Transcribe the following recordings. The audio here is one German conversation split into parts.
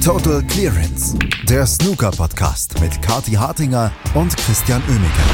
Total Clearance, der Snooker-Podcast mit Kathi Hartinger und Christian Oemeke.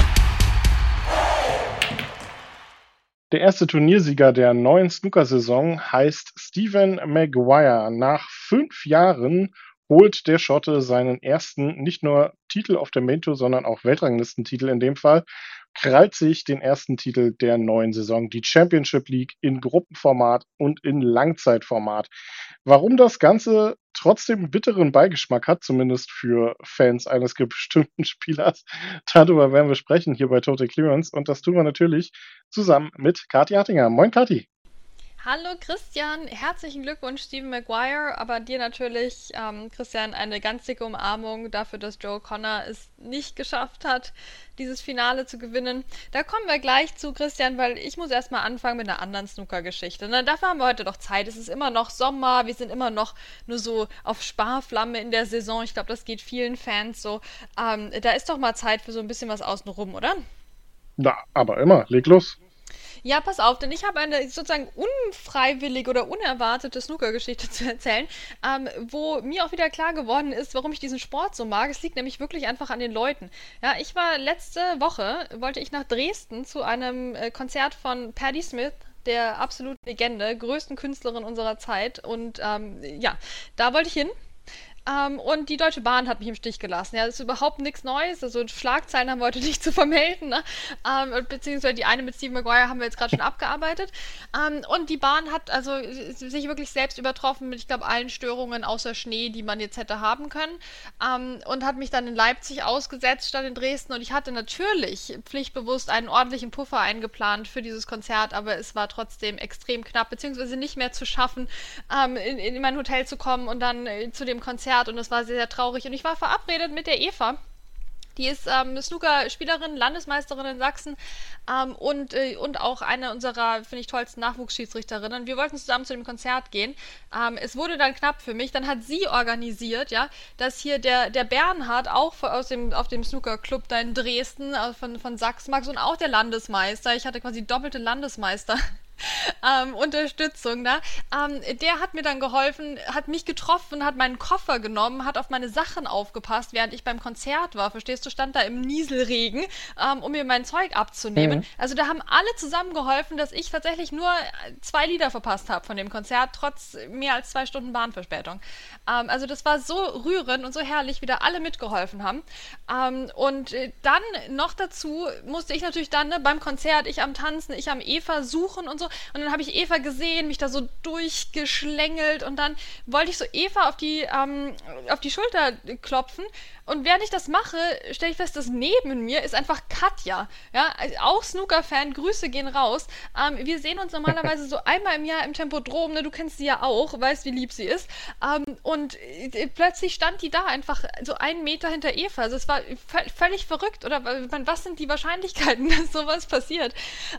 Der erste Turniersieger der neuen Snookersaison heißt Stephen Maguire. Nach 5 Jahren holt der Schotte seinen ersten, nicht nur Titel auf der Main Tour, sondern auch Weltranglistentitel in dem Fall, krallt sich den ersten Titel der neuen Saison, die Championship League in Gruppenformat und in Langzeitformat. Warum das Ganze trotzdem einen bitteren Beigeschmack hat, zumindest für Fans eines bestimmten Spielers, darüber werden wir sprechen hier bei Total Clearance und das tun wir natürlich zusammen mit Kathi Hartinger. Moin Kathi. Hallo Christian, herzlichen Glückwunsch Stephen Maguire, aber dir natürlich, Christian, eine ganz dicke Umarmung dafür, dass Joe Connor es nicht geschafft hat, dieses Finale zu gewinnen. Da kommen wir gleich zu, Christian, weil ich muss erstmal anfangen mit einer anderen Snooker-Geschichte. Ne? Dafür haben wir heute doch Zeit. Es ist immer noch Sommer, wir sind immer noch nur so auf Sparflamme in der Saison. Ich glaube, das geht vielen Fans so. Da ist doch mal Zeit für so ein bisschen was außenrum, oder? Na, aber immer, leg los. Ja, pass auf, denn ich habe eine sozusagen unfreiwillige oder unerwartete Snooker-Geschichte zu erzählen, wo mir auch wieder klar geworden ist, warum ich diesen Sport so mag. Es liegt nämlich wirklich einfach an den Leuten. Ja, ich war letzte Woche, wollte ich nach Dresden zu einem Konzert von Patti Smith, der absoluten Legende, größten Künstlerin unserer Zeit. Und ja, da wollte ich hin. Und die Deutsche Bahn hat mich im Stich gelassen. Ja, das ist überhaupt nichts Neues. Also Schlagzeilen haben wir heute nicht zu vermelden. Ne? Beziehungsweise die eine mit Stephen Maguire haben wir jetzt gerade schon abgearbeitet. Und die Bahn hat also sich wirklich selbst übertroffen mit, ich glaube, allen Störungen außer Schnee, die man jetzt hätte haben können. Und hat mich dann in Leipzig ausgesetzt statt in Dresden. Und ich hatte natürlich pflichtbewusst einen ordentlichen Puffer eingeplant für dieses Konzert, aber es war trotzdem extrem knapp, beziehungsweise nicht mehr zu schaffen, in mein Hotel zu kommen und dann zu dem Konzert. Und das war sehr, sehr traurig. Und ich war verabredet mit der Eva. Die ist Snooker-Spielerin, Landesmeisterin in Sachsen und auch eine unserer, finde ich, tollsten Nachwuchsschiedsrichterinnen. Wir wollten zusammen zu dem Konzert gehen. Es wurde dann knapp für mich. Dann hat sie organisiert, ja, dass hier der Bernhard auch auf dem Snooker-Club da in Dresden von Sachsen mag und auch der Landesmeister. Ich hatte quasi doppelte Landesmeister. Unterstützung, ne? Der hat mir dann geholfen, hat mich getroffen, hat meinen Koffer genommen, hat auf meine Sachen aufgepasst, während ich beim Konzert war, verstehst du, stand da im Nieselregen, um mir mein Zeug abzunehmen. Also da haben alle zusammen geholfen, dass ich tatsächlich nur 2 Lieder verpasst habe von dem Konzert, trotz mehr als 2 Stunden Bahnverspätung. Also das war so rührend und so herrlich, wie da alle mitgeholfen haben. Und dann noch dazu musste ich natürlich dann beim Konzert, ich am Tanzen, ich am Eva suchen und so. Und dann habe ich Eva gesehen, mich da so durchgeschlängelt und dann wollte ich so Eva auf die Schulter klopfen und während ich das mache, stelle ich fest, dass neben mir ist einfach Katja, ja, auch Snooker-Fan, Grüße gehen raus. Wir sehen uns normalerweise so einmal im Jahr im Tempodrom, ne, du kennst sie ja auch, weißt, wie lieb sie ist. Und plötzlich stand die da einfach so 1 Meter hinter Eva. Also es war völlig verrückt, oder was sind die Wahrscheinlichkeiten, dass sowas passiert?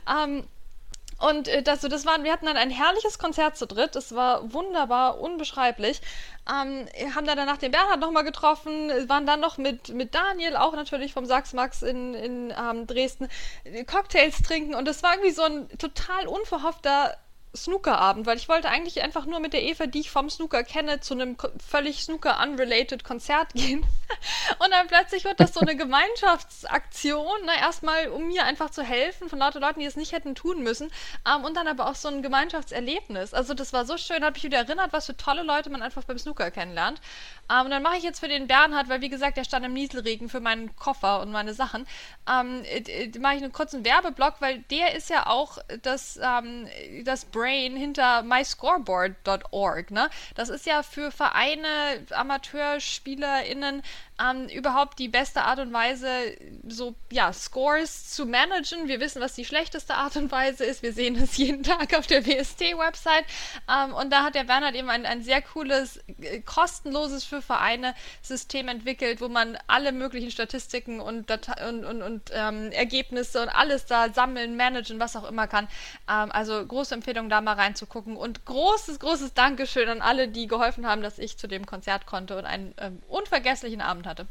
Und wir hatten dann ein herrliches Konzert zu dritt. Es war wunderbar, unbeschreiblich. Haben dann danach den Bernhard nochmal getroffen, waren dann noch mit Daniel, auch natürlich vom Sachs Max in Dresden, Cocktails trinken. Und das war irgendwie so ein total unverhoffter Snookerabend, weil ich wollte eigentlich einfach nur mit der Eva, die ich vom Snooker kenne, zu einem völlig Snooker-unrelated Konzert gehen. Und dann plötzlich wird das so eine Gemeinschaftsaktion, ne? Erstmal, um mir einfach zu helfen, von lauter Leuten, die es nicht hätten tun müssen, und dann aber auch so ein Gemeinschaftserlebnis. Also das war so schön, hat mich wieder erinnert, was für tolle Leute man einfach beim Snooker kennenlernt. Und dann mache ich jetzt für den Bernhard, weil wie gesagt, der stand im Nieselregen für meinen Koffer und meine Sachen, mache ich einen kurzen Werbeblock, weil der ist ja auch das Brain hinter myscoreboard.org, ne? Das ist ja für Vereine, AmateurspielerInnen überhaupt die beste Art und Weise, so, ja, Scores zu managen. Wir wissen, was die schlechteste Art und Weise ist. Wir sehen es jeden Tag auf der WST-Website. Und da hat der Bernhard eben ein sehr cooles, kostenloses für Vereine System entwickelt, wo man alle möglichen Statistiken und Ergebnisse und alles da sammeln, managen, was auch immer kann. Also große Empfehlung, da mal reinzugucken. Und großes Dankeschön an alle, die geholfen haben, dass ich zu dem Konzert konnte und einen unvergesslichen Abend hatte.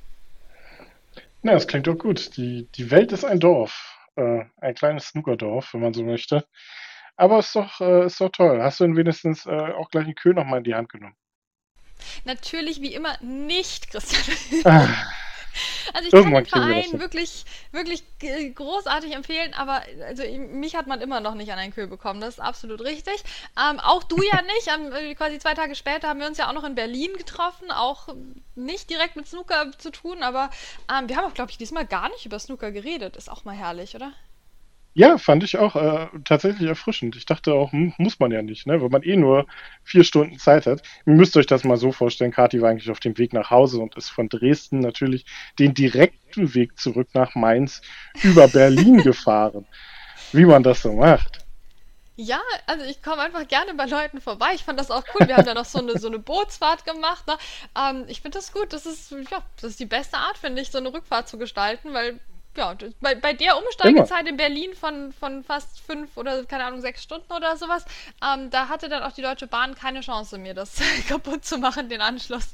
Na, das klingt doch gut. Die Welt ist ein Dorf. Ein kleines Snookerdorf, wenn man so möchte. Aber ist doch toll. Hast du denn wenigstens auch gleich einen Queue nochmal in die Hand genommen? Natürlich wie immer nicht, Christian. Ah, Also ich kann irgendwann den kriegen wir das Verein hin. wirklich großartig empfehlen, aber also mich hat man immer noch nicht an einen Kühl bekommen. Das ist absolut richtig. Auch du ja nicht. Quasi 2 Tage später haben wir uns ja auch noch in Berlin getroffen. Auch nicht direkt mit Snooker zu tun, aber wir haben auch, glaube ich, diesmal gar nicht über Snooker geredet. Ist auch mal herrlich, oder? Ja, fand ich auch tatsächlich erfrischend. Ich dachte auch, muss man ja nicht, ne? Wenn man eh nur 4 Stunden Zeit hat. Ihr müsst euch das mal so vorstellen, Kathi war eigentlich auf dem Weg nach Hause und ist von Dresden natürlich den direkten Weg zurück nach Mainz über Berlin gefahren, wie man das so macht. Ja, also ich komme einfach gerne bei Leuten vorbei. Ich fand das auch cool. Wir haben da noch so eine Bootsfahrt gemacht. Ne? Ich finde das gut. Das ist die beste Art, finde ich, so eine Rückfahrt zu gestalten, weil ja, bei der Immer. Umsteigezeit in Berlin von fast 5 oder, keine Ahnung, 6 Stunden oder sowas, da hatte dann auch die Deutsche Bahn keine Chance, mir das kaputt zu machen, den Anschluss.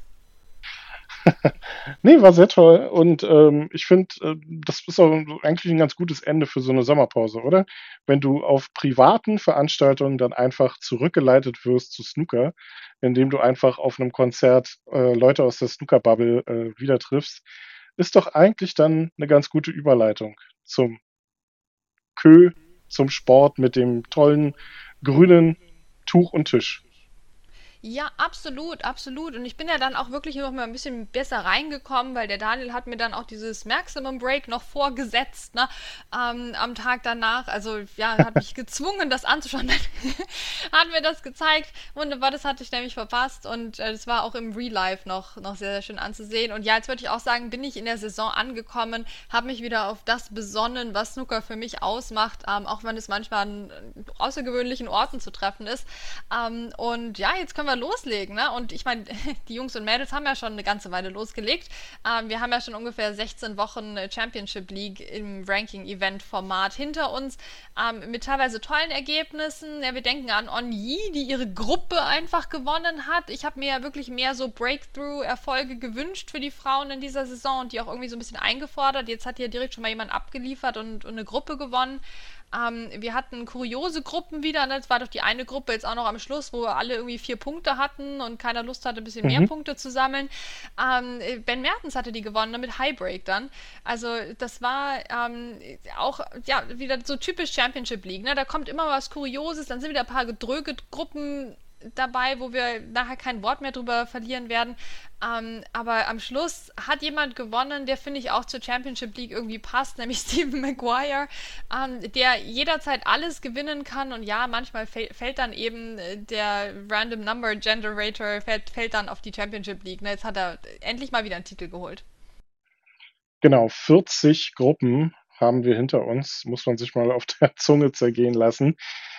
Nee, war sehr toll und ich finde, das ist auch eigentlich ein ganz gutes Ende für so eine Sommerpause, oder? Wenn du auf privaten Veranstaltungen dann einfach zurückgeleitet wirst zu Snooker, indem du einfach auf einem Konzert Leute aus der Snooker-Bubble wieder triffst, ist doch eigentlich dann eine ganz gute Überleitung zum Kö, zum Sport mit dem tollen grünen Tuch und Tisch. Ja, absolut, absolut. Und ich bin ja dann auch wirklich noch mal ein bisschen besser reingekommen, weil der Daniel hat mir dann auch dieses Maximum Break noch vorgesetzt, ne, am Tag danach. Also ja, hat mich gezwungen, das anzuschauen. Hat mir das gezeigt. Wunderbar, das hatte ich nämlich verpasst. Und das war auch im Real Life noch sehr, sehr schön anzusehen. Und ja, jetzt würde ich auch sagen, bin ich in der Saison angekommen, habe mich wieder auf das besonnen, was Snooker für mich ausmacht, auch wenn es manchmal an außergewöhnlichen Orten zu treffen ist. Und ja, jetzt können wir loslegen, ne? Und ich meine, die Jungs und Mädels haben ja schon eine ganze Weile losgelegt. Wir haben ja schon ungefähr 16 Wochen Championship League im Ranking-Event-Format hinter uns, mit teilweise tollen Ergebnissen. Ja, wir denken an On Yi, die ihre Gruppe einfach gewonnen hat. Ich habe mir ja wirklich mehr so Breakthrough-Erfolge gewünscht für die Frauen in dieser Saison und die auch irgendwie so ein bisschen eingefordert. Jetzt hat hier direkt schon mal jemand abgeliefert und eine Gruppe gewonnen. Wir hatten kuriose Gruppen wieder, ne? Es war doch die eine Gruppe jetzt auch noch am Schluss, wo alle irgendwie 4 Punkte hatten und keiner Lust hatte, ein bisschen mehr Mhm. Punkte zu sammeln. Ben Mertens hatte die gewonnen, ne? Mit Highbreak dann. Also das war auch ja wieder so typisch Championship League. Ne? Da kommt immer was Kurioses, dann sind wieder ein paar gedröge Gruppen dabei, wo wir nachher kein Wort mehr drüber verlieren werden. Aber am Schluss hat jemand gewonnen, der finde ich auch zur Championship League irgendwie passt, nämlich Stephen Maguire, der jederzeit alles gewinnen kann und ja, manchmal fällt dann eben der Random Number Generator fällt dann auf die Championship League. Ne? Jetzt hat er endlich mal wieder einen Titel geholt. Genau, 40 Gruppen haben wir hinter uns, muss man sich mal auf der Zunge zergehen lassen.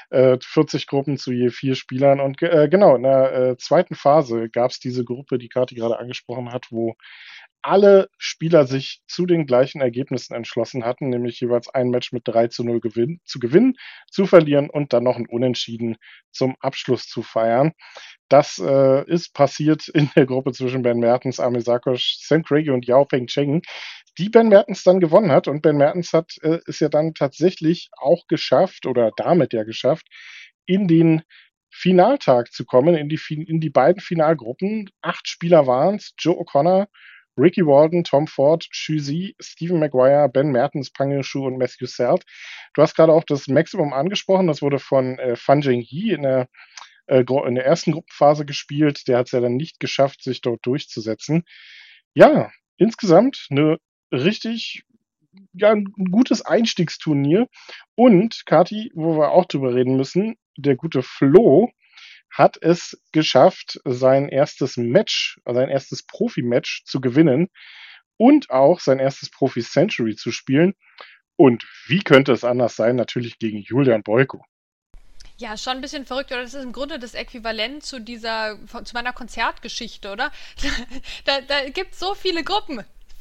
40 Gruppen zu je 4 Spielern. Und genau, in der zweiten Phase gab es diese Gruppe, die Kathi gerade angesprochen hat, wo alle Spieler sich zu den gleichen Ergebnissen entschlossen hatten, nämlich jeweils ein Match mit 3:0 zu gewinnen, zu verlieren und dann noch ein Unentschieden zum Abschluss zu feiern. Das ist passiert in der Gruppe zwischen Ben Mertens, Amir Sarkosch, Sam Craigie und Yao Peng Cheng, die Ben Mertens dann gewonnen hat. Und Ben Mertens hat es ja dann tatsächlich auch geschafft oder damit ja geschafft, in den Finaltag zu kommen, in die beiden Finalgruppen. 8 Spieler waren es: Joe O'Connor, Ricky Walden, Tom Ford, Xu Zi, Stephen Maguire, Ben Mertens, Pang Yushu und Matthew Selt. Du hast gerade auch das Maximum angesprochen. Das wurde von Fan Zhengyi in der ersten Gruppenphase gespielt. Der hat es ja dann nicht geschafft, sich dort durchzusetzen. Ja, insgesamt eine richtig, ja, ein gutes Einstiegsturnier. Und Kathi, wo wir auch drüber reden müssen, der gute Flo hat es geschafft, sein erstes Match, also sein erstes Profi-Match zu gewinnen und auch sein erstes Profi-Century zu spielen. Und wie könnte es anders sein? Natürlich gegen Julian Boyko. Ja, schon ein bisschen verrückt, oder? Das ist im Grunde das Äquivalent zu meiner Konzertgeschichte, oder? Da gibt es so viele Gruppen.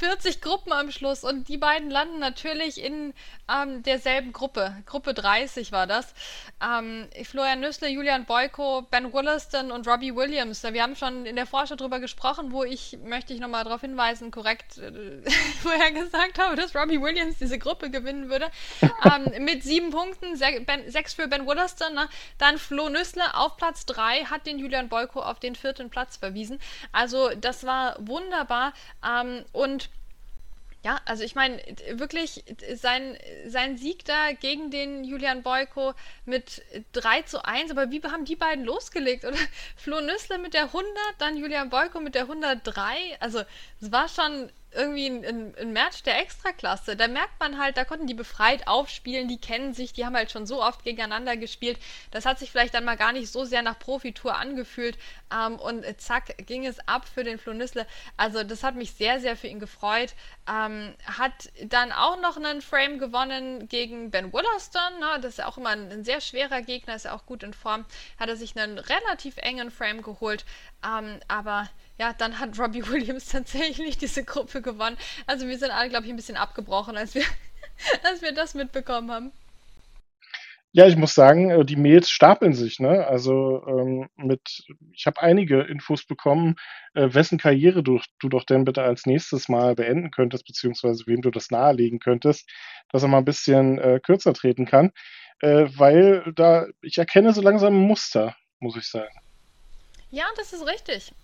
40 Gruppen am Schluss und die beiden landen natürlich in derselben Gruppe. Gruppe 30 war das. Florian Nüssle, Julian Boyko, Ben Wollaston und Robbie Williams. Wir haben schon in der Vorschau drüber gesprochen, möchte ich nochmal darauf hinweisen, korrekt vorher gesagt habe, dass Robbie Williams diese Gruppe gewinnen würde. Mit 7 Punkten, 6 für Ben Wollaston. Ne? Dann Flo Nüssle auf Platz 3 hat den Julian Boyko auf den 4. Platz verwiesen. Also das war wunderbar. Und ja, also ich meine, wirklich sein Sieg da gegen den Julian Boyko mit 3:1, aber wie haben die beiden losgelegt? Oder Flo Nüssle mit der 100, dann Julian Boyko mit der 103. Also es war schon irgendwie ein Match der Extraklasse. Da merkt man halt, da konnten die befreit aufspielen, die kennen sich, die haben halt schon so oft gegeneinander gespielt. Das hat sich vielleicht dann mal gar nicht so sehr nach Profitour angefühlt. Und zack, ging es ab für den Flo Nüssle. Also das hat mich sehr, sehr für ihn gefreut. Hat dann auch noch einen Frame gewonnen gegen Ben Wollaston. Ne? Das ist ja auch immer ein sehr schwerer Gegner, ist ja auch gut in Form. Hat er sich einen relativ engen Frame geholt. Aber ja, dann hat Robbie Williams tatsächlich diese Gruppe gewonnen. Also wir sind alle, glaube ich, ein bisschen abgebrochen, als wir das mitbekommen haben. Ja, ich muss sagen, die Mails stapeln sich, ne? Also ich habe einige Infos bekommen, wessen Karriere du doch denn bitte als nächstes mal beenden könntest, beziehungsweise wem du das nahelegen könntest, dass er mal ein bisschen kürzer treten kann. Weil ich erkenne so langsam ein Muster, muss ich sagen. Ja, das ist richtig.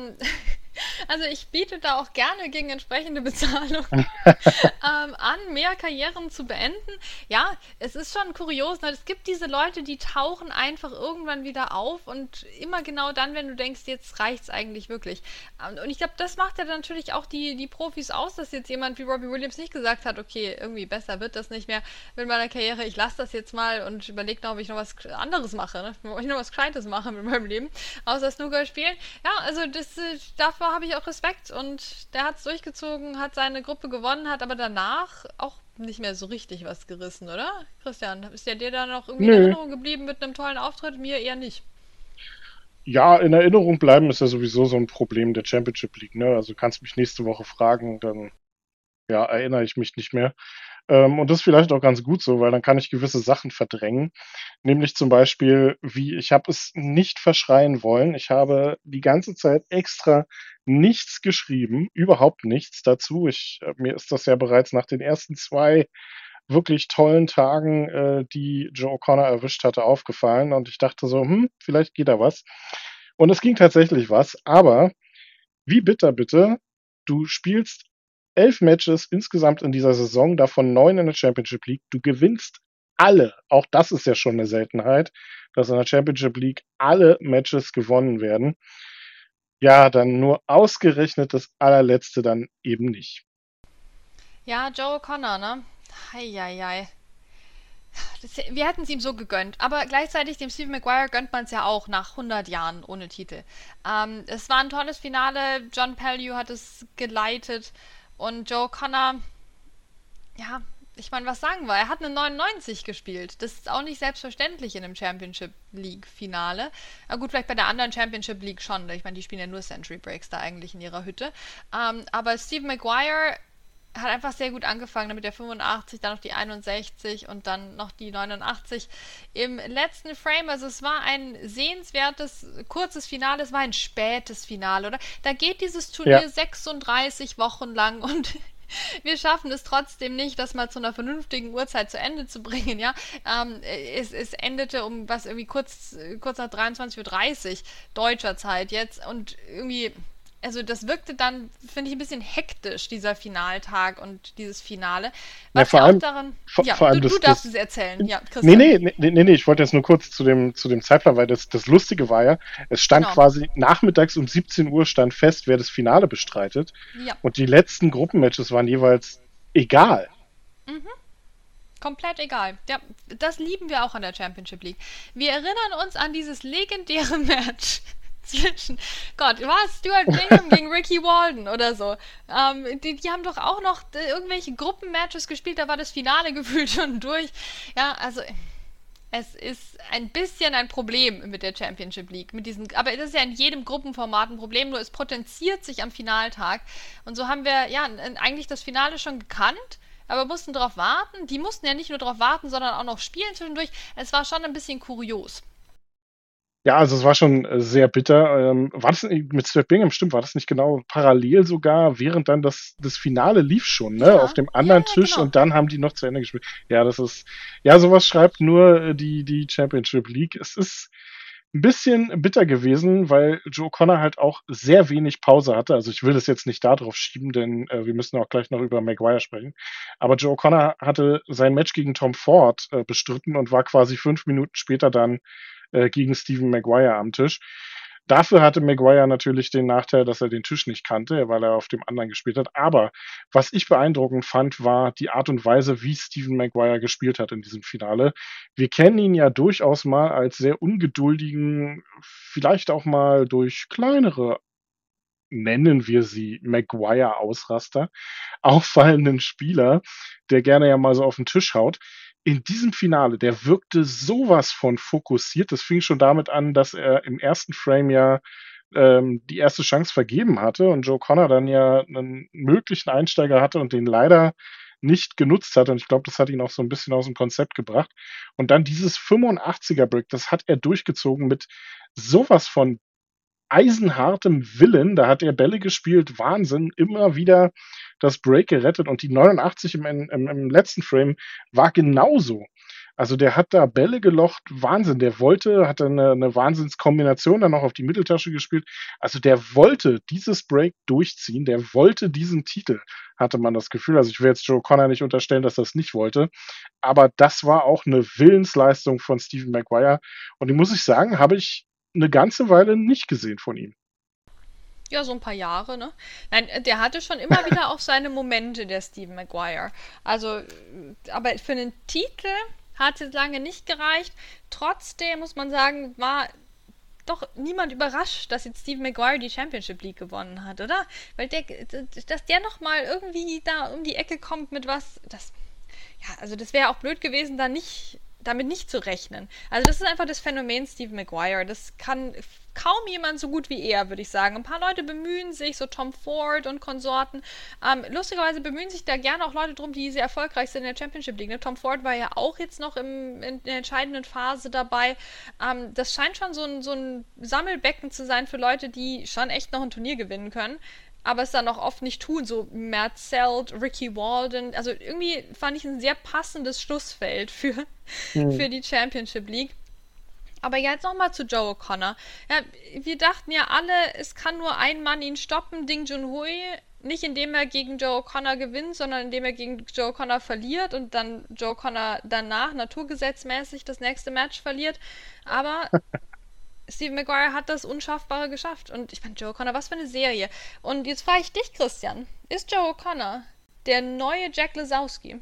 Also ich biete da auch gerne gegen entsprechende Bezahlung an, mehr Karrieren zu beenden. Ja, es ist schon kurios, ne? Es gibt diese Leute, die tauchen einfach irgendwann wieder auf und immer genau dann, wenn du denkst, jetzt reicht's eigentlich wirklich. Und ich glaube, das macht ja dann natürlich auch die Profis aus, dass jetzt jemand wie Robbie Williams nicht gesagt hat, okay, irgendwie besser wird das nicht mehr mit meiner Karriere, ich lasse das jetzt mal und überlege noch, ob ich noch was anderes mache, ne? Ob ich noch was Gescheites mache mit meinem Leben, außer Snooker spielen. Ja, also dafür habe ich auch Respekt und der hat es durchgezogen, hat seine Gruppe gewonnen, hat aber danach auch nicht mehr so richtig was gerissen, oder? Christian, ist der dir da noch irgendwie in Nö. Erinnerung geblieben mit einem tollen Auftritt? Mir eher nicht. Ja, in Erinnerung bleiben ist ja sowieso so ein Problem der Championship League, ne? Also kannst mich nächste Woche fragen, dann ja, erinnere ich mich nicht mehr. Und das ist vielleicht auch ganz gut so, weil dann kann ich gewisse Sachen verdrängen. Nämlich zum Beispiel, ich habe es nicht verschreien wollen. Ich habe die ganze Zeit extra nichts geschrieben, überhaupt nichts dazu. Mir ist das ja bereits nach den ersten 2 wirklich tollen Tagen, die Joe O'Connor erwischt hatte, aufgefallen. Und ich dachte so, vielleicht geht da was. Und es ging tatsächlich was. Aber wie bitte, du spielst 11 Matches insgesamt in dieser Saison, davon 9 in der Championship League. Du gewinnst alle. Auch das ist ja schon eine Seltenheit, dass in der Championship League alle Matches gewonnen werden. Ja, dann nur ausgerechnet das allerletzte dann eben nicht. Ja, Joe O'Connor, ne? Heieiei. Wir hätten es ihm so gegönnt, aber gleichzeitig dem Steve Maguire gönnt man es ja auch nach 100 Jahren ohne Titel. Es war ein tolles Finale, John Pellew hat es geleitet und Joe O'Connor, ja, ich meine, was sagen wir? Er hat eine 99 gespielt. Das ist auch nicht selbstverständlich in einem Championship League Finale. Na gut, vielleicht bei der anderen Championship League schon. Ich meine, die spielen ja nur Century Breaks da eigentlich in ihrer Hütte. Aber Steve Maguire hat einfach sehr gut angefangen mit der 85, dann noch die 61 und dann noch die 89 im letzten Frame. Also es war ein sehenswertes, kurzes Finale, es war ein spätes Finale, oder? Da geht dieses Turnier 36 Wochen lang und wir schaffen es trotzdem nicht, das mal zu einer vernünftigen Uhrzeit zu Ende zu bringen, ja. Es endete um was irgendwie kurz nach 23:30 Uhr deutscher Zeit jetzt und irgendwie, also das wirkte dann, finde ich, ein bisschen hektisch, dieser Finaltag und dieses Finale. Was vor ja allem, auch daran. vor, Ja, vor allem du darfst es erzählen. Ja, Nee, Christian. nee, ich wollte jetzt nur kurz zu dem Zeitplan, weil das Lustige war ja, es stand Genau. quasi nachmittags um 17 Uhr stand fest, wer das Finale bestreitet. Ja, Und die letzten Gruppenmatches waren jeweils egal. komplett egal. Ja, das lieben wir auch an der Championship League. Wir erinnern uns an dieses legendäre Match zwischen, Gott, was? Stuart Bingham gegen Ricky Walden oder so. Die haben doch auch noch irgendwelche Gruppenmatches gespielt, da war das Finale gefühlt schon durch. Ja, also Es ist ein bisschen ein Problem mit der Championship League, aber das ist ja in jedem Gruppenformat ein Problem, nur es potenziert sich am Finaltag. Und so haben wir ja eigentlich das Finale schon gekannt, aber mussten darauf warten. Die mussten ja nicht nur darauf warten, sondern auch noch spielen zwischendurch. Es war schon ein bisschen kurios. Ja, also es war schon sehr bitter. War das mit Stuart Bingham, stimmt, war das nicht genau parallel sogar, während dann das Finale lief schon, ne, auf dem anderen Tisch genau. und dann haben die noch zu Ende gespielt. Ja, sowas schreibt nur die Championship League. Es ist ein bisschen bitter gewesen, weil Joe Connor halt auch sehr wenig Pause hatte. Also ich will das jetzt nicht darauf schieben, denn wir müssen auch gleich noch über Maguire sprechen. Aber Joe Connor hatte sein Match gegen Tom Ford bestritten und war quasi 5 Minuten später dann gegen Stephen Maguire am Tisch. Dafür hatte Maguire natürlich den Nachteil, dass er den Tisch nicht kannte, weil er auf dem anderen gespielt hat. Aber was ich beeindruckend fand, war die Art und Weise, wie Stephen Maguire gespielt hat in diesem Finale. Wir kennen ihn ja durchaus mal als sehr ungeduldigen, vielleicht auch mal durch kleinere, nennen wir sie Maguire-Ausraster, auffallenden Spieler, der gerne ja mal so auf den Tisch haut. In diesem Finale, der wirkte sowas von fokussiert. Das fing schon damit an, dass er im ersten Frame ja die erste Chance vergeben hatte und Joe Connor dann ja einen möglichen Einsteiger hatte und den leider nicht genutzt hat. Und ich glaube, das hat ihn auch so ein bisschen aus dem Konzept gebracht. Und dann dieses 85er-Break, das hat er durchgezogen mit sowas von eisenhartem Willen. Da hat er Bälle gespielt, Wahnsinn, immer wieder das Break gerettet und die 89 im letzten Frame war genauso. Also der hat da Bälle gelocht, Wahnsinn, hat eine Wahnsinnskombination dann noch auf die Mitteltasche gespielt. Also der wollte dieses Break durchziehen, der wollte diesen Titel, hatte man das Gefühl. Also ich will jetzt Joe Connor nicht unterstellen, dass er es nicht wollte, aber das war auch eine Willensleistung von Stephen Maguire und die muss ich sagen, habe ich eine ganze Weile nicht gesehen von ihm. Ja, so ein paar Jahre, ne? Nein, der hatte schon immer wieder auch seine Momente, der Stephen Maguire. Also, aber für einen Titel hat es jetzt lange nicht gereicht. Trotzdem muss man sagen, war doch niemand überrascht, dass jetzt Stephen Maguire die Championship League gewonnen hat, oder? Weil dass der nochmal irgendwie da um die Ecke kommt mit was, also das wäre auch blöd gewesen, damit nicht zu rechnen. Also das ist einfach das Phänomen Stephen Maguire. Das kann kaum jemand so gut wie er, würde ich sagen. Ein paar Leute bemühen sich, so Tom Ford und Konsorten. Lustigerweise bemühen sich da gerne auch Leute drum, die sehr erfolgreich sind in der Championship League. Ne? Tom Ford war ja auch jetzt noch in der entscheidenden Phase dabei. Das scheint schon so ein Sammelbecken zu sein für Leute, die schon echt noch ein Turnier gewinnen können, aber es dann auch oft nicht tun, so Matt Selt, Ricky Walden, also irgendwie fand ich ein sehr passendes Schlussfeld für die Championship League. Aber jetzt nochmal zu Joe O'Connor. Ja, wir dachten ja alle, es kann nur ein Mann ihn stoppen, Ding Junhui, nicht indem er gegen Joe O'Connor gewinnt, sondern indem er gegen Joe O'Connor verliert und dann Joe O'Connor danach naturgesetzmäßig das nächste Match verliert. Aber Stephen Maguire hat das Unschaffbare geschafft. Und ich meine, Joe O'Connor, was für eine Serie. Und jetzt frage ich dich, Christian. Ist Joe O'Connor der neue Jack Lisowski?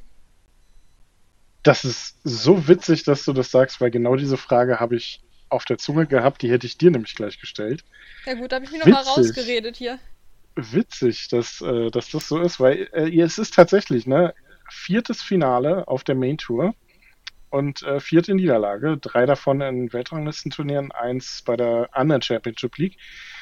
Das ist so witzig, dass du das sagst, weil genau diese Frage habe ich auf der Zunge gehabt. Die hätte ich dir nämlich gleich gestellt. Ja gut, da habe ich mich nochmal rausgeredet hier. Witzig, dass das so ist, weil es ist tatsächlich, ne, 4. Finale auf der Main Tour. Und 4. Niederlage, 3 davon in Weltranglistenturnieren, 1 bei der anderen Championship League.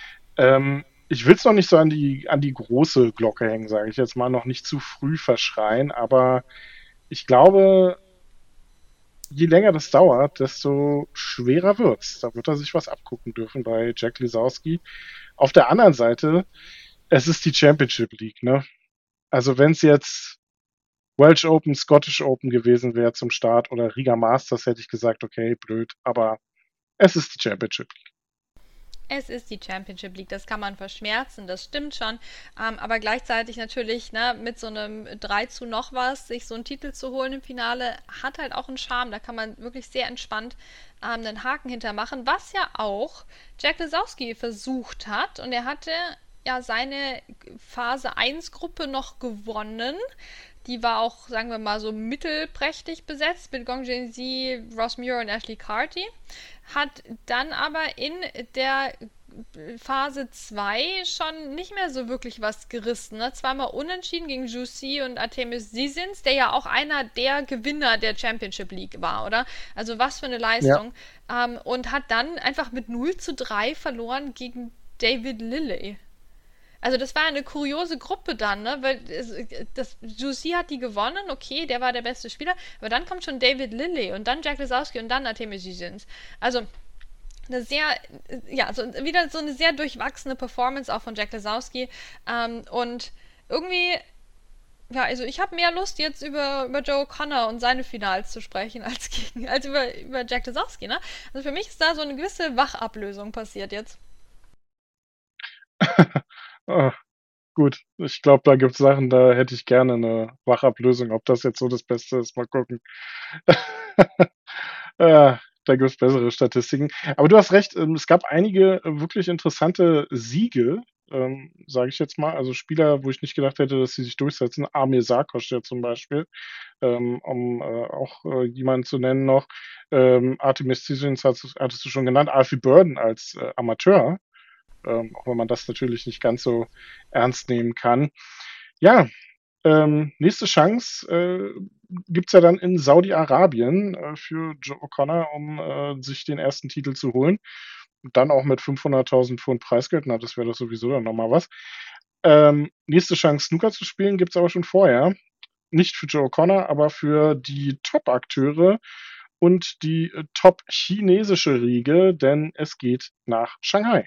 Ich will es noch nicht so an die große Glocke hängen, sage ich jetzt mal, noch nicht zu früh verschreien, aber ich glaube, je länger das dauert, desto schwerer wird's. Da wird er sich was abgucken dürfen bei Jack Lisowski. Auf der anderen Seite, es ist die Championship League, ne? Also wenn es jetzt Welsh Open, Scottish Open gewesen wäre zum Start oder Riga Masters, hätte ich gesagt, okay, blöd, aber es ist die Championship League. Es ist die Championship League, das kann man verschmerzen, das stimmt schon, aber gleichzeitig natürlich, ne, mit so einem 3 zu noch was, sich so einen Titel zu holen im Finale, hat halt auch einen Charme, da kann man wirklich sehr entspannt einen Haken hintermachen, was ja auch Jack Lisowski versucht hat und er hatte ja seine Phase 1 Gruppe noch gewonnen. Die war auch, sagen wir mal, so mittelprächtig besetzt mit Gong Jinzi, Ross Muir und Ashley Carty. Hat dann aber in der Phase 2 schon nicht mehr so wirklich was gerissen. Ne? Zweimal unentschieden gegen Jussi und Artemis Sisins, der ja auch einer der Gewinner der Championship League war, oder? Also was für eine Ja. Leistung. Und hat dann einfach mit 0:3 verloren gegen David Lilley. Also das war eine kuriose Gruppe dann, ne? Weil das Jussi hat die gewonnen, okay, der war der beste Spieler, aber dann kommt schon David Lilley und dann Jack Lesowski und dann Artemis Sisins. Also eine sehr, ja, so wieder so eine sehr durchwachsene Performance auch von Jack Lesowski. Und irgendwie, ja, also ich habe mehr Lust jetzt über Joe Connor und seine Finals zu sprechen, als über Jack Lesowski, ne? Also für mich ist da so eine gewisse Wachablösung passiert jetzt. Ah, gut, ich glaube, da gibt es Sachen, da hätte ich gerne eine Wachablösung. Ob das jetzt so das Beste ist, mal gucken. Da gibt es bessere Statistiken. Aber du hast recht, es gab einige wirklich interessante Siege, sage ich jetzt mal. Also Spieler, wo ich nicht gedacht hätte, dass sie sich durchsetzen. Amir Sarkosch ja zum Beispiel, um auch jemanden zu nennen noch. Artemis Sissons hattest du schon genannt. Alfie Burden als Amateur, auch wenn man das natürlich nicht ganz so ernst nehmen kann. Ja, nächste Chance gibt's ja dann in Saudi-Arabien für Joe O'Connor, um sich den ersten Titel zu holen. Und dann auch mit 500.000 Pfund Preisgeld. Na, das wäre doch sowieso dann nochmal was. Nächste Chance, Snooker zu spielen, gibt's aber schon vorher. Nicht für Joe O'Connor, aber für die Top-Akteure und die top-chinesische Riege, denn es geht nach Shanghai.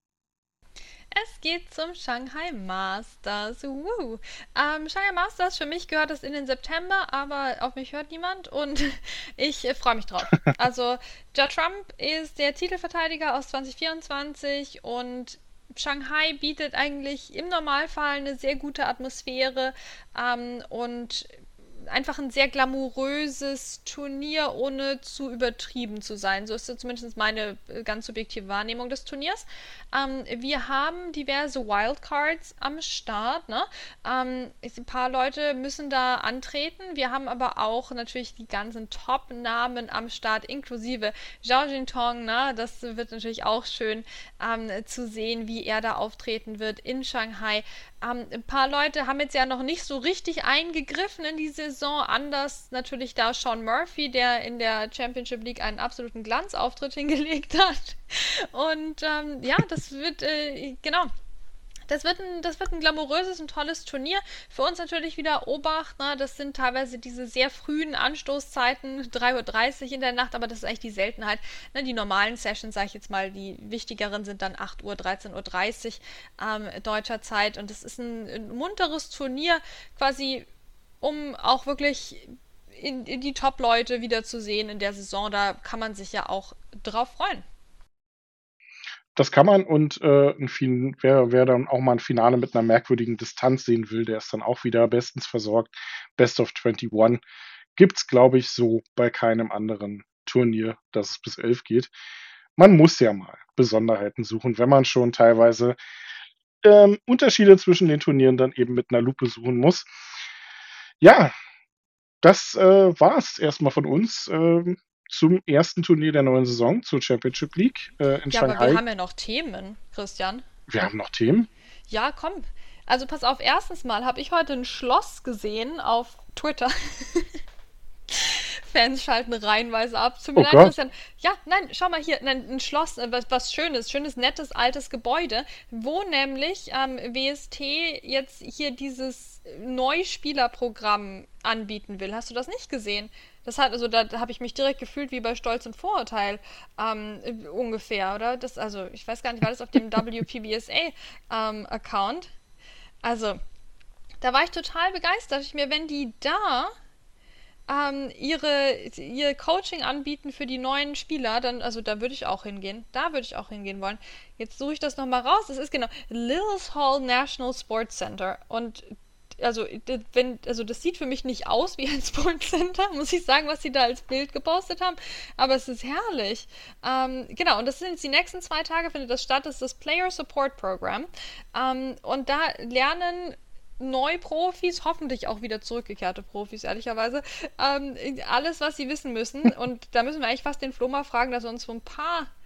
Es geht zum Shanghai Masters. Shanghai Masters, für mich gehört das in den September, aber auf mich hört niemand und ich freue mich drauf. Also, Ja Trump ist der Titelverteidiger aus 2024 und Shanghai bietet eigentlich im Normalfall eine sehr gute Atmosphäre und einfach ein sehr glamouröses Turnier, ohne zu übertrieben zu sein. So ist zumindest meine ganz subjektive Wahrnehmung des Turniers. Wir haben diverse Wildcards am Start. Ne? Ein paar Leute müssen da antreten. Wir haben aber auch natürlich die ganzen Top-Namen am Start, inklusive Zhao Jintong. Ne? Das wird natürlich auch schön zu sehen, wie er da auftreten wird in Shanghai. Ein paar Leute haben jetzt ja noch nicht so richtig eingegriffen in die Saison. Anders natürlich da Sean Murphy, der in der Championship League einen absoluten Glanzauftritt hingelegt hat. Und ja, das wird, genau. Das wird ein glamouröses und tolles Turnier. Für uns natürlich wieder Obacht, ne? Das sind teilweise diese sehr frühen Anstoßzeiten, 3:30 Uhr in der Nacht, aber das ist eigentlich die Seltenheit. Ne? Die normalen Sessions, sage ich jetzt mal, die wichtigeren sind dann 8 Uhr, 13:30 Uhr deutscher Zeit. Und das ist ein munteres Turnier, quasi, um auch wirklich in die Top-Leute wieder zu sehen in der Saison. Da kann man sich ja auch drauf freuen. Das kann man und wer dann auch mal ein Finale mit einer merkwürdigen Distanz sehen will, der ist dann auch wieder bestens versorgt. Best of 21 gibt's, glaube ich, so bei keinem anderen Turnier, dass es bis 11 geht. Man muss ja mal Besonderheiten suchen, wenn man schon teilweise Unterschiede zwischen den Turnieren dann eben mit einer Lupe suchen muss. Ja, das war's erstmal von uns zum ersten Turnier der neuen Saison, zur Championship League in Ja, aber wir Shanghai. haben ja noch Themen, Christian. Wir haben noch Themen. Ja, komm. Also pass auf, erstens mal habe ich heute ein Schloss gesehen auf Twitter. Fans schalten reihenweise ab. Tut mir Oh leid, Gott. Christian. Ja, nein, schau mal hier, ein Schloss, was schönes, nettes, altes Gebäude, wo nämlich WST jetzt hier dieses Neuspielerprogramm anbieten will. Hast du das nicht gesehen? Das hat, also da habe ich mich direkt gefühlt wie bei Stolz und Vorurteil ungefähr, oder? Das, also, ich weiß gar nicht, war das auf dem WPBSA Account? Also, da war ich total begeistert. Ich mir, wenn die da ihr Coaching anbieten für die neuen Spieler, dann, also da würde ich auch hingehen. Da würde ich auch hingehen wollen. Jetzt suche ich das nochmal raus. Das ist genau Lills Hall National Sports Center. Und also das sieht für mich nicht aus wie ein Sports Center, muss ich sagen, was sie da als Bild gepostet haben. Aber es ist herrlich. Genau, und das sind jetzt die nächsten 2 Tage, findet das statt. Das ist das Player Support Program. Und da lernen Neuprofis, hoffentlich auch wieder zurückgekehrte Profis, ehrlicherweise, alles, was sie wissen müssen. Und da müssen wir eigentlich fast den Flo mal fragen, dass er uns so ein paar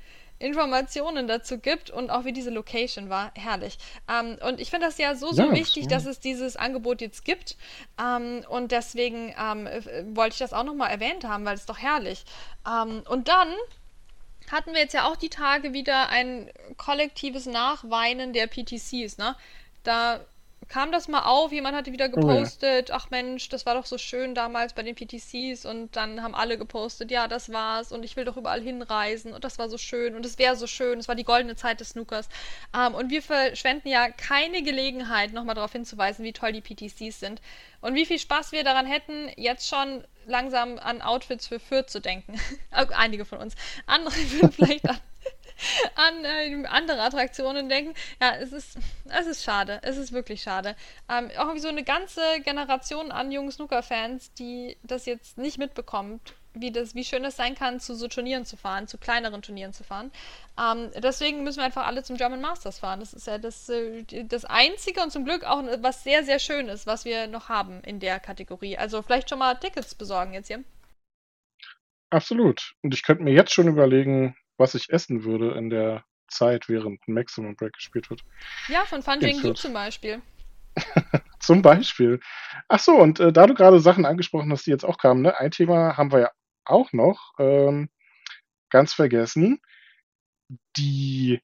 Informationen dazu gibt und auch wie diese Location war. Herrlich. Und ich finde das ja so wichtig, dass es dieses Angebot jetzt gibt. Und deswegen wollte ich das auch nochmal erwähnt haben, weil es doch herrlich. Und dann hatten wir jetzt ja auch die Tage wieder ein kollektives Nachweinen der PTCs, ne? Da kam das mal auf, jemand hatte wieder gepostet, ach Mensch, das war doch so schön damals bei den PTCs und dann haben alle gepostet, ja, das war's und ich will doch überall hinreisen und das war so schön und es wäre so schön, es war die goldene Zeit des Snookers. Und wir verschwenden ja keine Gelegenheit, nochmal darauf hinzuweisen, wie toll die PTCs sind und wie viel Spaß wir daran hätten, jetzt schon langsam an Outfits für Fürth zu denken. Einige von uns. Andere würden vielleicht an andere Attraktionen denken. Ja, es ist schade. Es ist wirklich schade. Auch irgendwie so eine ganze Generation an jungen Snooker-Fans, die das jetzt nicht mitbekommt, wie schön es sein kann, zu so Turnieren zu fahren, zu kleineren Turnieren zu fahren. Deswegen müssen wir einfach alle zum German Masters fahren. Das ist ja das Einzige und zum Glück auch was sehr, sehr Schönes, was wir noch haben in der Kategorie. Also vielleicht schon mal Tickets besorgen jetzt hier. Absolut. Und ich könnte mir jetzt schon überlegen, was ich essen würde in der Zeit, während Maximum Break gespielt wird. Ja, von Fun Jing zum Beispiel. Zum Beispiel. Ach so, und da du gerade Sachen angesprochen hast, die jetzt auch kamen, ne? Ein Thema haben wir ja auch noch ganz vergessen. Die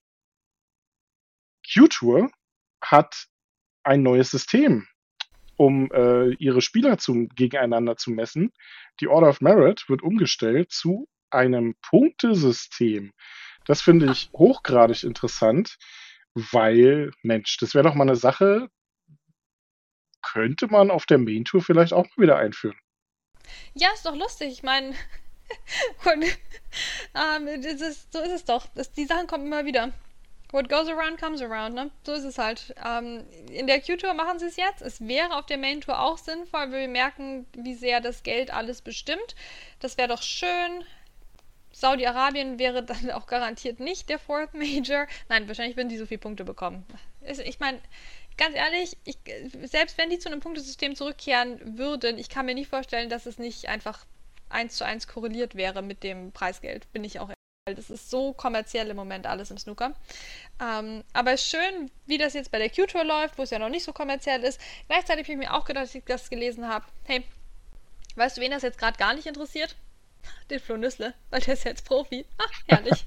Q-Tour hat ein neues System, um ihre Spieler gegeneinander zu messen. Die Order of Merit wird umgestellt zu einem Punktesystem. Das finde ich hochgradig interessant, weil, Mensch, das wäre doch mal eine Sache, könnte man auf der Main Tour vielleicht auch mal wieder einführen. Ja, ist doch lustig. Ich meine, so ist es doch. Die Sachen kommen immer wieder. What goes around comes around, ne? So ist es halt. In der Q-Tour machen sie es jetzt. Es wäre auf der Main Tour auch sinnvoll, weil wir merken, wie sehr das Geld alles bestimmt. Das wäre doch schön. Saudi-Arabien wäre dann auch garantiert nicht der Fourth Major. Nein, wahrscheinlich würden die so viele Punkte bekommen. Ich meine, ganz ehrlich, selbst wenn die zu einem Punktesystem zurückkehren würden, ich kann mir nicht vorstellen, dass es nicht einfach 1:1 korreliert wäre mit dem Preisgeld. Bin ich auch ehrlich. Das ist so kommerziell im Moment alles im Snooker. Aber es ist schön, wie das jetzt bei der Q-Tour läuft, wo es ja noch nicht so kommerziell ist. Gleichzeitig habe ich mir auch gedacht, als ich das gelesen habe, hey, weißt du, wen das jetzt gerade gar nicht interessiert? Den Flo Nüssle, weil der ist jetzt Profi. Ach, herrlich.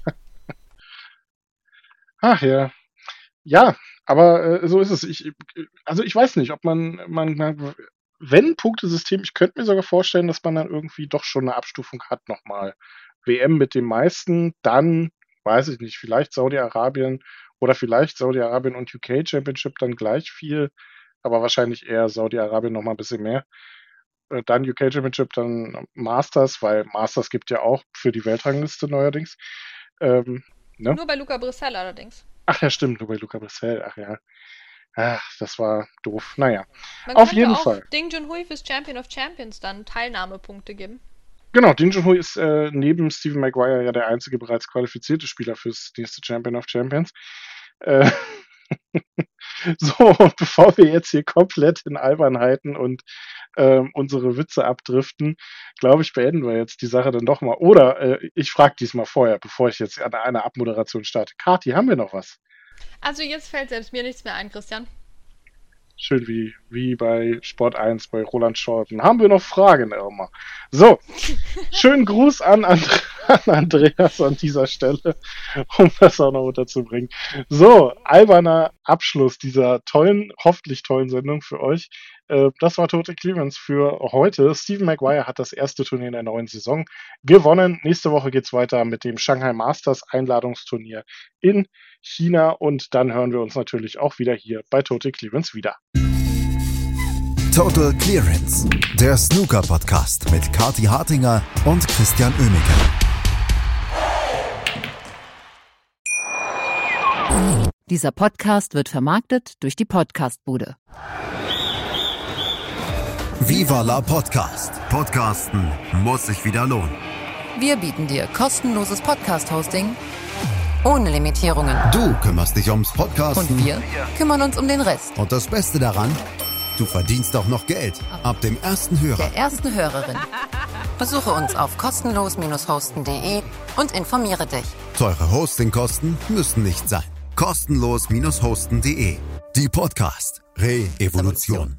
Ach ja. Ja, aber so ist es. Ich weiß nicht, ob man wenn Punktesystem, ich könnte mir sogar vorstellen, dass man dann irgendwie doch schon eine Abstufung hat nochmal. WM mit den meisten, dann, weiß ich nicht, vielleicht Saudi-Arabien oder vielleicht Saudi-Arabien und UK Championship dann gleich viel, aber wahrscheinlich eher Saudi-Arabien nochmal ein bisschen mehr. Dann UK Championship, dann Masters, weil Masters gibt ja auch für die Weltrangliste neuerdings. Ne? Nur bei Luca Brissell allerdings. Ach ja, stimmt, nur bei Luca Brissell, ach ja. Ach, das war doof. Naja, Man auf könnte jeden auch Fall. Ding Junhui fürs Champion of Champions dann Teilnahmepunkte geben. Genau, Ding Junhui ist neben Stephen Maguire ja der einzige bereits qualifizierte Spieler fürs nächste Champion of Champions. So, und bevor wir jetzt hier komplett in Albernheiten und unsere Witze abdriften, glaube ich, beenden wir jetzt die Sache dann doch mal. Oder ich frage diesmal vorher, bevor ich jetzt an einer Abmoderation starte. Kathi, haben wir noch was? Also jetzt fällt selbst mir nichts mehr ein, Christian. Schön wie bei Sport 1 bei Roland Schorten. Haben wir noch Fragen, Irma? So, schönen Gruß an Andreas an dieser Stelle, um das auch noch unterzubringen. So, alberner Abschluss dieser hoffentlich tollen Sendung für euch. Das war Total Clearance für heute. Stephen Maguire hat das erste Turnier in der neuen Saison gewonnen. Nächste Woche geht's weiter mit dem Shanghai Masters Einladungsturnier in China und dann hören wir uns natürlich auch wieder hier bei Total Clearance wieder. Total Clearance, der Snooker-Podcast mit Kathi Hartinger und Christian Oemeke. Dieser Podcast wird vermarktet durch die Podcastbude. Viva la Podcast. Podcasten muss sich wieder lohnen. Wir bieten dir kostenloses Podcast-Hosting ohne Limitierungen. Du kümmerst dich ums Podcasten. Und wir kümmern uns um den Rest. Und das Beste daran, du verdienst auch noch Geld. Ab dem ersten Hörer. Der ersten Hörerin. Besuche uns auf kostenlos-hosten.de und informiere dich. Teure Hostingkosten müssen nicht sein. Kostenlos-hosten.de. Die Podcast Re-Evolution.